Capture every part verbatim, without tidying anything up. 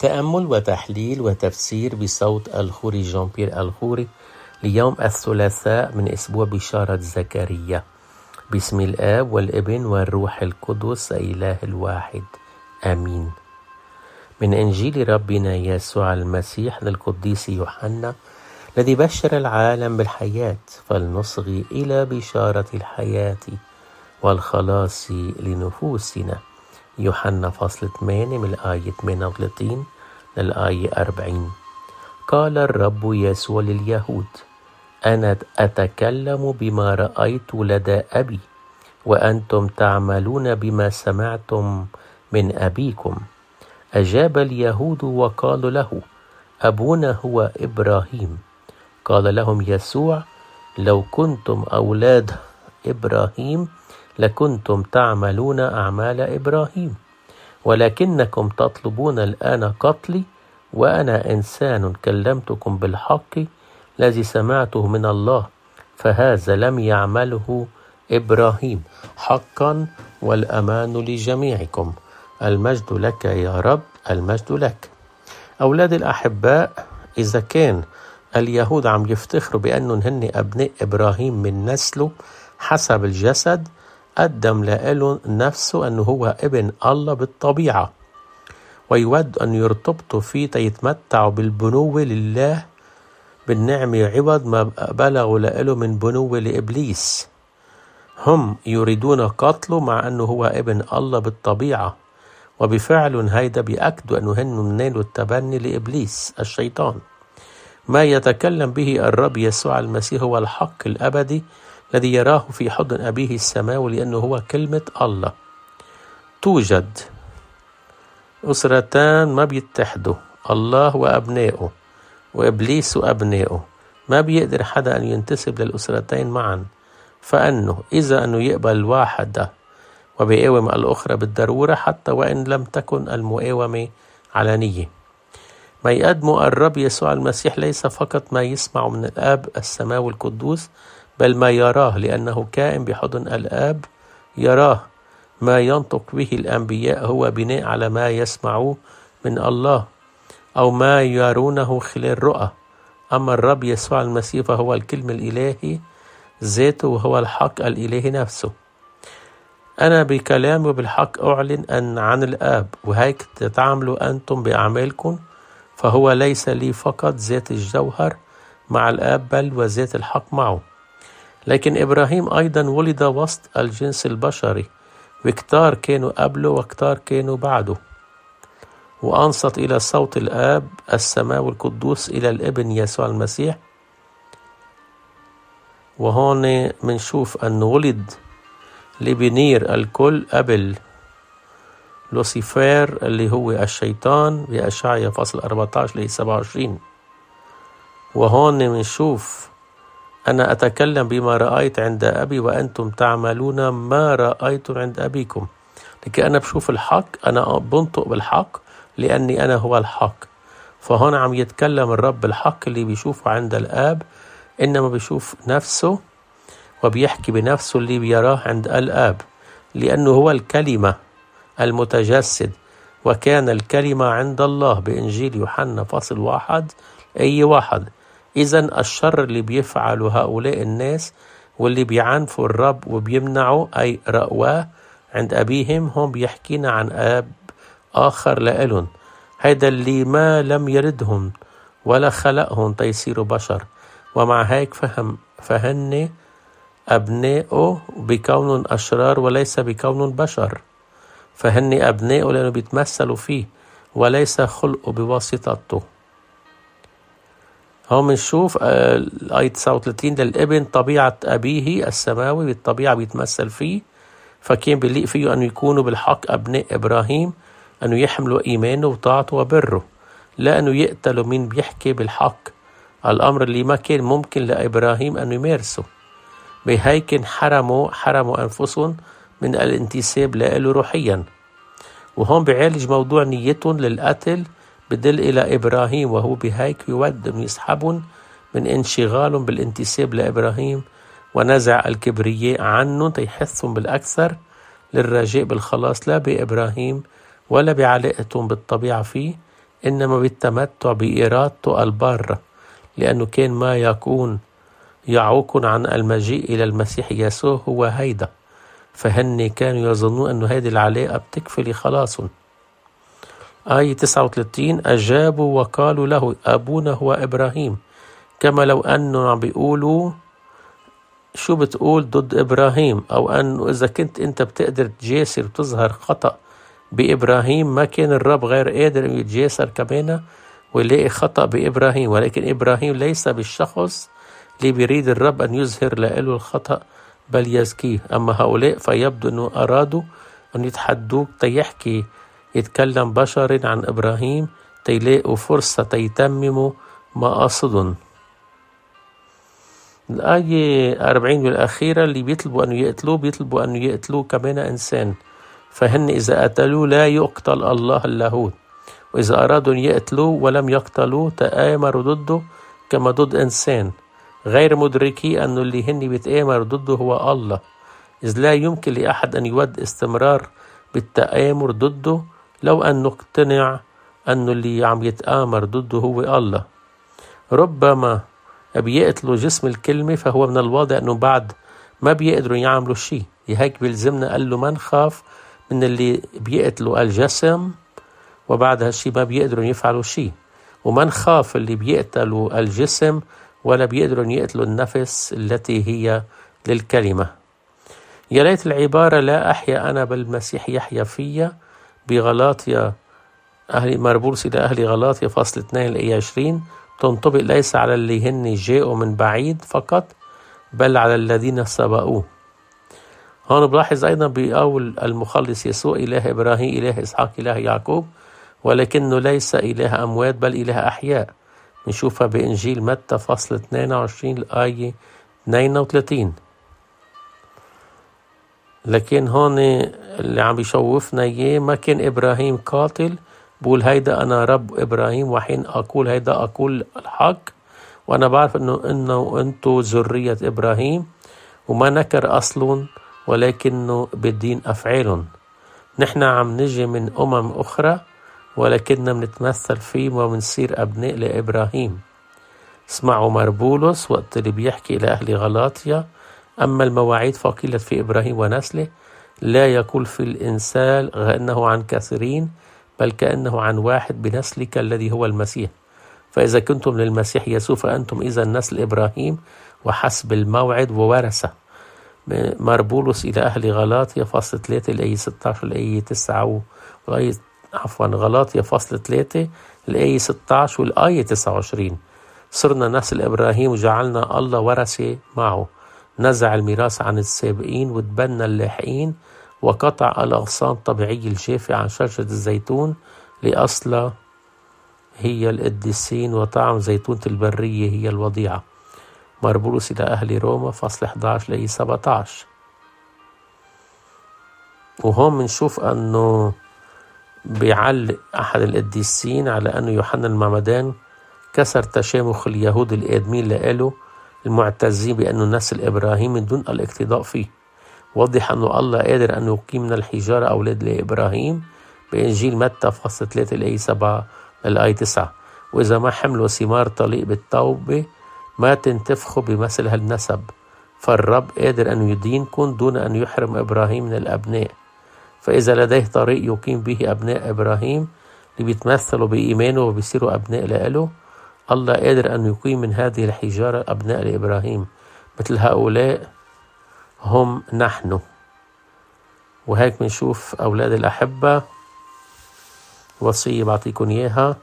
تأمل وتحليل وتفسير بصوت الخوري جان بيير الخوري ليوم الثلاثاء من أسبوع بشارة زكريا. باسم الآب والابن والروح القدس إله الواحد آمين. من إنجيل ربنا يسوع المسيح للقديس يوحنا الذي بشر العالم بالحياة، فلنصغي إلى بشارة الحياة والخلاص لنفوسنا. يوحنا فصل ثمانية من الآية ثمانية وثلاثين للآية أربعين. قال الرب يسوع لليهود: أنا أتكلم بما رأيت لدى أبي، وأنتم تعملون بما سمعتم من أبيكم. أجاب اليهود وقالوا له: أبونا هو إبراهيم. قال لهم يسوع: لو كنتم أولاد إبراهيم لكنتم تعملون أعمال إبراهيم، ولكنكم تطلبون الآن قتلي، وأنا إنسان كلمتكم بالحق الذي سمعته من الله، فهذا لم يعمله إبراهيم. حقا والأمان لجميعكم. المجد لك يا رب، المجد لك. أولاد الأحباء، إذا كان اليهود عم يفتخروا بأنهم هن أبناء إبراهيم من نسله حسب الجسد، قدم لهم نفسه أنه هو ابن الله بالطبيعة، ويود أن يرتبطوا فيه تيتمتعوا بالبنوة لله بالنعمة عوض ما بلغوا له من بنوة لإبليس. هم يريدون قتله مع أنه هو ابن الله بالطبيعة، وبفعل هيدا بيأكدوا أنه هن نالوا التبني لإبليس الشيطان. ما يتكلم به الرب يسوع المسيح هو الحق الأبدي الذي يراه في حضن أبيه السماوي، لأنه هو كلمة الله. توجد أسرتان ما بيتحدوا، الله وأبنائه وإبليس وأبنائه. ما بيقدر حدا أن ينتسب للأسرتين معا، فأنه إذا أنه يقبل واحدة وبيقاوم الأخرى بالضرورة، حتى وإن لم تكن المقاومة علنية. ما يقدمه الرب يسوع المسيح ليس فقط ما يسمع من الآب السماوي القدوس، بل ما يراه، لأنه كائن بحضن الآب يراه. ما ينطق به الأنبياء هو بناء على ما يسمعوه من الله أو ما يرونه خلال رؤى. أما الرب يسوع المسيح فهو الكلمة الإلهي ذاته، وهو الحق الإلهي نفسه. أنا بكلامي وبالحق أعلن أن عن الآب، وهيك تتعاملوا أنتم بأعمالكم، فهو ليس لي فقط ذات الجوهر مع الآب بل وذات الحق معه. لكن إبراهيم أيضا ولد وسط الجنس البشري، وكتار كانوا قبله وكتار كانوا بعده، وأنصت إلى صوت الآب السماوي القدوس إلى الابن يسوع المسيح. وهون منشوف أنه ولد لبنير الكل قبل لوسيفر اللي هو الشيطان بأشعيا فصل أربعة عشر ل سبعة وعشرين. وهون منشوف: أنا أتكلم بما رأيت عند أبي، وأنتم تعملون ما رأيتم عند أبيكم. لكي أنا بشوف الحق، أنا بنطق بالحق لأني أنا هو الحق. فهون عم يتكلم الرب الحق اللي بيشوفه عند الآب، إنما بيشوف نفسه وبيحكي بنفسه اللي بيراه عند الآب، لأنه هو الكلمة المتجسد، وكان الكلمة عند الله بإنجيل يوحنا فصل واحد أي واحد. إذن الشر اللي بيفعلوا هؤلاء الناس واللي بيعنفوا الرب وبيمنعوا أي رأواه عند أبيهم، هم بيحكينا عن آب آخر لإلهم. هيدا اللي ما لم يردهم ولا خلقهم تيصيروا بشر، ومع هيك فهم فهن أبنائه بكون أشرار وليس بكون بشر. فهن أبنائه لأنه بيتمثلوا فيه وليس خلقه بواسطته. هم نشوف الآية تسعة وثلاثين: للابن طبيعة أبيه السماوي، بالطبيعة بيتمثل فيه، فكان بيليق فيه أن يكونوا بالحق أبناء إبراهيم، أنه يحملوا إيمانه وطاعته وبره، لا أنه يقتلوا من بيحكي بالحق، الأمر اللي ما كان ممكن لإبراهيم أن يمارسه. بهيك حرموا حرموا أنفسهم من الانتساب له روحيا. وهم بيعالج موضوع نيتهم للقتل بدل إلى إبراهيم، وهو بهيك يود أن يسحبهم من انشغالهم بالانتساب لإبراهيم ونزع الكبرياء عنهم، تيحثهم بالأكثر للرجاء بالخلاص لا بإبراهيم ولا بعلاقتهم بالطبيعة فيه، إنما بالتمتع بإرادته البارة، لأنه كان ما يكون يعوق عن المجيء إلى المسيح يسوع هو هيدا، فهن كانوا يظنون أنه هذه العلاقة بتكفي لخلاصهم. آية تسعة وثلاثين أجابوا وقالوا له أبونا هو إبراهيم، كما لو أنه عم بيقولوا شو بتقول ضد إبراهيم، أو أنه إذا كنت أنت بتقدر تجاسر وتظهر خطأ بإبراهيم ما كان الرب غير قادر أن يتجاسر كمان ويلاقي خطأ بإبراهيم. ولكن إبراهيم ليس بالشخص اللي بيريد الرب أن يظهر له الخطأ بل يزكيه. أما هؤلاء فيبدو أنه أرادوا أن يتحدوك تيحكي يتكلم بشر عن إبراهيم تيلاقوا فرصة تيتمموا مقاصدهم. الآية أربعين والأخيرة اللي بيطلبوا أن يقتلوه بيطلبوا أن يقتلوه كمان إنسان، فهن إذا قتلوه لا يقتل الله اللاهوت، وإذا أرادوا أن يقتلوه ولم يقتلوه تآمروا ضده كما ضد إنسان، غير مدركي أنه اللي هن بيتآمروا ضده هو الله، إذ لا يمكن لأحد أن يود استمرار بالتآمر ضده لو أن نقتنع أنه اللي عم يتآمر ضده هو الله. ربما بيقتلوا جسم الكلمة، فهو من الواضح أنه بعد ما بيقدروا يعملوا شيء. لهيك بيلزمنا قال له ما نخاف من اللي بيقتلوا الجسم وبعد هالشي ما بيقدروا يفعلوا شيء، وما نخاف اللي بيقتلوا الجسم ولا بيقدروا يقتلوا النفس التي هي للكلمة. يا ليت العبارة لا أحيا أنا بل المسيح يحيا فيا بغلاطيا أهل مربولس إلى أهل غلاطيا فصل اثنين الآية عشرين تنطبق ليس على اللي هن جاءوا من بعيد فقط بل على الذين سبقوه. هون بلاحظ أيضا بقول المخلص يسوع إله إبراهيم إله إسحاق إله يعقوب، ولكنه ليس إله أموات بل إله أحياء. نشوفها بإنجيل متى فصل اثنين وعشرين الآية اثنين وثلاثين. لكن هون اللي عم بيشوفنا إياه ما كان إبراهيم قاتل بقول هيدا أنا رب إبراهيم، وحين أقول هيدا أقول الحق، وأنا بعرف إنه إنه أنتو ذرية إبراهيم، وما نكر أصلهم ولكنه بالدين أفعالهم. نحن عم نجي من أمم أخرى ولكننا بنتمثل فيهم وبنصير أبناء لإبراهيم. اسمعوا مربولس وقت اللي بيحكي إلى أهل غلاطيا أما المواعيد فقيلت في إبراهيم ونسله، لا يقول في الإنسان كأنه عن كثيرين بل كأنه عن واحد بنسلك الذي هو المسيح. فإذا كنتم للمسيح يسوع فأنتم إذا نسل إبراهيم وحسب الموعد وورثة. مربولس إلى أهل غلاطيا فصل ثلاثة الآية ستة عشر الآية تسعة والآية عفوا غلاطيا فصل ثلاثة الآية ستة عشر والآية تسعة وعشرين. صرنا نسل إبراهيم وجعلنا الله ورثة معه، نزع الميراث عن السابقين وتبنى اللاحقين، وقطع الأغصان الطبيعية الجافة عن شجرة الزيتون لأصلها هي القديسين وطعم زيتونة البرية هي الوضيعة. مربولس إلى أهل روما فصل أحد عشر لآية سبعة عشر. وهون منشوف أنه بيعلق أحد القديسين على أنه يوحنا المعمدان كسر تشامخ اليهود الآدمين لقاله المعتزين بأنه نسل إبراهيم من دون الاقتداء فيه. وضح أنه الله قادر أن يقيم من الحجارة أولاد لإبراهيم بإنجيل متى فصل ثلاثة الآية سبعة الآية تسعة. وإذا ما حملوا ثمار طليق بالتوبة ما تنتفخوا بمثل هالنسب، فالرب قادر أن يدينكم دون أن يحرم إبراهيم من الأبناء. فإذا لديه طريق يقيم به أبناء إبراهيم اللي بيتمثلوا بإيمانه وبيصيروا أبناء لإله، الله قادر أن يقيم من هذه الحجارة أبناء لإبراهيم. مثل هؤلاء هم نحن. وهيك بنشوف أولاد الأحبة وصية بعطيكم إياها.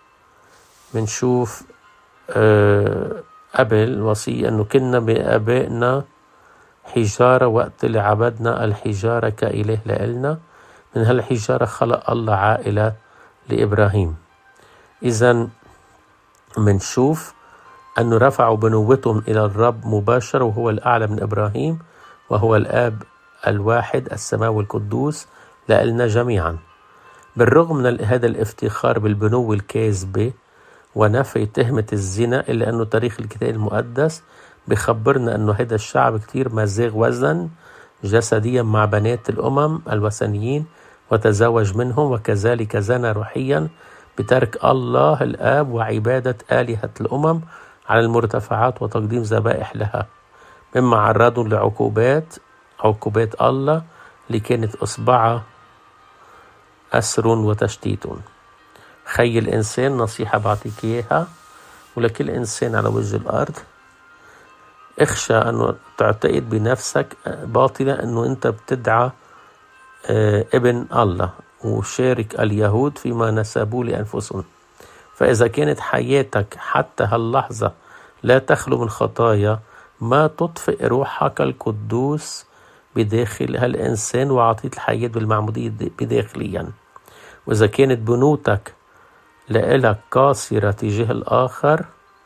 بنشوف أه قبل وصية أنه كنا بآبائنا حجارة وقت اللي عبدنا الحجارة كإله لإلنا، من هالحجارة خلق الله عائلة لإبراهيم. إذن منشوف أنه رفعوا بنوتهم إلى الرب مباشرة وهو الأعلى من إبراهيم وهو الآب الواحد السماوي القدوس لإلنا جميعا. بالرغم من هذا الافتخار بالبنوة الكاذبة ونفي تهمة الزنا، إلا أنه تاريخ الكتاب المقدس بخبرنا أنه هذا الشعب كتير مزاغ وزن جسديا مع بنات الأمم الوثنيين وتزوج منهم، وكذلك زنى روحيا بترك الله الآب وعبادة آلهة الأمم على المرتفعات وتقديم ذبائح لها، مما عرضوا لعقوبات عقوبات الله اللي كانت أصبعها أسر وتشتيت. خي الإنسان، نصيحة بعطيك إياها ولكل إنسان على وجه الأرض، اخشى أنه تعتقد بنفسك باطلة أنه أنت بتدعى ابن الله، وشارك اليهود فيما نسبوا لأنفسهم. فإذا كانت حياتك حتى هاللحظة لا تخلو من خطايا، ما تطفئ روحك القدوس بداخل هالإنسان وعطية الحياة بالمعمودية بداخليا. وإذا كانت بنوتك لإلك قاصرة تجاه الآخر،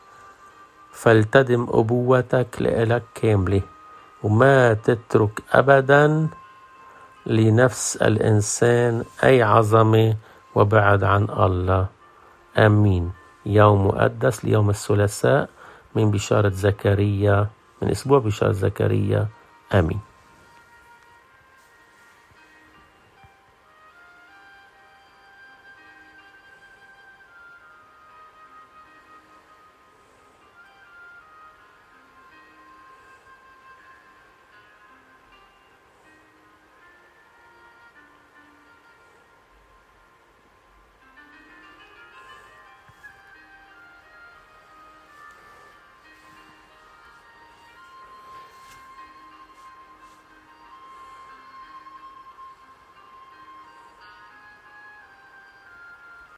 فلتدم أبوتك لإلك كاملة، وما تترك أبدا لنفس الإنسان أي عظمة وبعد عن الله. آمين. يوم مقدس ليوم الثلاثاء من بشارة زكريا، من أسبوع بشارة زكريا. آمين.